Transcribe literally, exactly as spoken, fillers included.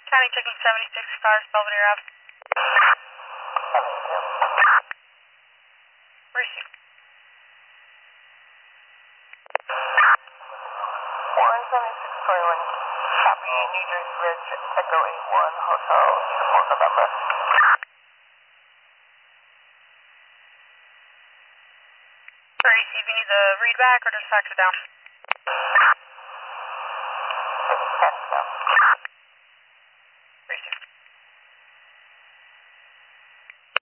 County checking seventy-six cars, Belvedere Ave. Receive. one seventy-six twenty-one, copy, New Jersey Ridge, Echo eight one, Hotel, Uniform November. Receive, you need the read back or just fax it down? Fax it down. Receive.